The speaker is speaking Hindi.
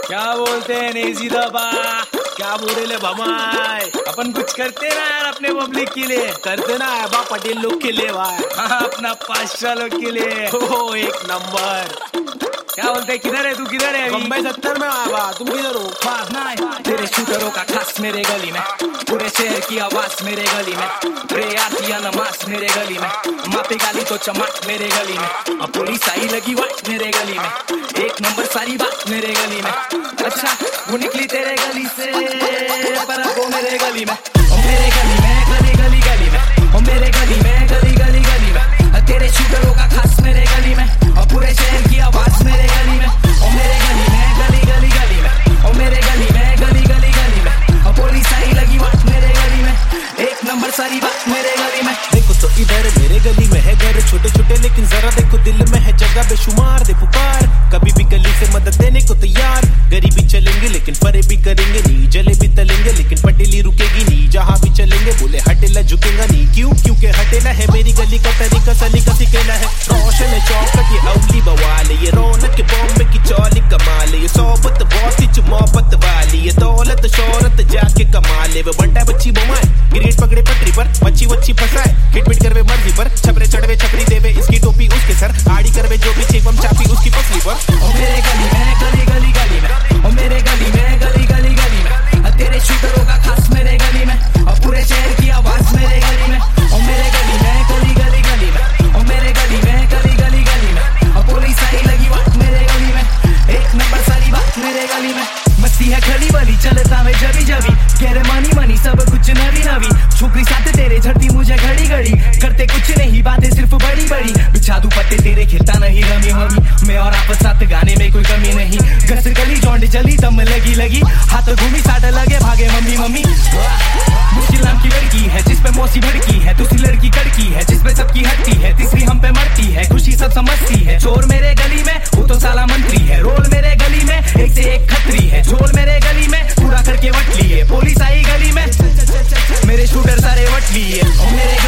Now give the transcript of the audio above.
क्या बोलते हैं नेजी दबा? क्या बोले ले भमाई? अपन कुछ करते ना यार अपने पब्लिक के लिए। करते ना है बा पटेल लोग के लिए भाई। हाँ, अपना पाशा लोग के लिए। ओ एक नंबर। क्या बोलते हैं, किधर है तू? किधर है? बम्बई 70 में आया बा, तुम किधर हो? तेरे शूटरों का खास मेरे गली में, पूरे शहर की आवाज मेरे गली में, रे आती है नमाज मेरे गली में, मापी गाली तो चमक मेरे गली में, अब पुलिस आई लगी वाट मेरे गली में, एक नंबर सारी बात मेरे गली में। अच्छा वो निकली तेरे गली से पर अब वो मेरे गली में, ओ मेरे गली में, गली गली गली में, ओ मेरे गली में, गली गली गली में, तेरे शूटरों का खास मेरे गली में, और पूरे शहर की आवाज मेरे गली में, ओ मेरे गली में, गली गली गली में, ओ मेरे गली में, गली गली गली में, और पुलिस आई लगी बात मेरे गली में, एक नंबर सारी बात मेरे गली में। देखो तो इधर मेरे गली में है घर छोटे छोटे, लेकिन जरा देखो दिल में है जगह बेशुमार। दे पुकार कभी भी गली से मदद देने को तैयार, गरीबी चलेंगे लेकिन फरे भी करेंगे नी, जले भी तलेंगे लेकिन पटेली रुकेगी नी, जहाँ भी चलेंगे बोले हटेला झुकेगा नी। क्यों? क्योंकि हटेला है मेरी गली का तरीका, सलीका सिकेला है। रोशन चौकट ये अवली बवाले, ये रौनक के बॉम्बे की चौली कमाले, ये सोबत बहुत ही मोहब्बत वाली, ये दौलत शोहरत जाके कमाले। वो बंटा बच्ची बोमाए, गिरेट पकड़े पटरी पर, मच्छी वच्छी फंसाए, खिटपिट करवे मर्जी पर, छपरे चढ़वे छपरी देवे इसकी टोपी उसके सर, आड़ी करवे जो भी चेपम चापी उसकी पसली पर। ओ मेरे गली में, गली गली गली में, ओ मेरे गली में, गली गली गली में, तेरे शूटरों का खास मेरे गली में, और पूरे शहर की आवाज मेरे गली में, ओ मेरे गली में, गली गली गली में, ओ मेरे गली में, गली गली गली में, और पुलिस आई लगी बात मेरे गली में, एक नंबर सारी बात मेरे गली में। मस्ती है खली वाली चलता है जबी जबी, कह रहे मानी मानी सब कुछ नवी नवी, छोकरी साथ तेरे झड़ती मुझे घड़ी घड़ी, करते कुछ नहीं बातें सिर्फ बड़ी बड़ी, बिछा दूं पत्ते तेरे खिलता नहीं रमी हमी, मैं और आप साथ गाने में कोई कमी नहीं, गस गली जौंड जली दम लगी लगी, हाथ घूमी साट लगे भागे मम्मी मम्मी। मुश्किल नाम की लड़की है जिसपे मौसी भड़की है, दूसरी लड़की कड़की है जिसपे सबकी हटती है, तीसरी हम पे मरती है, खुशी सब समझती है। चोर मेरे गली में वो तो साला मंत्री है, रोल मेरे गली में एक से एक खतरी है, झोल मेरे गली में पूरा करके वट लिए, पुलिस आई गली में मेरे शूटर सारे वट लिए, मेरे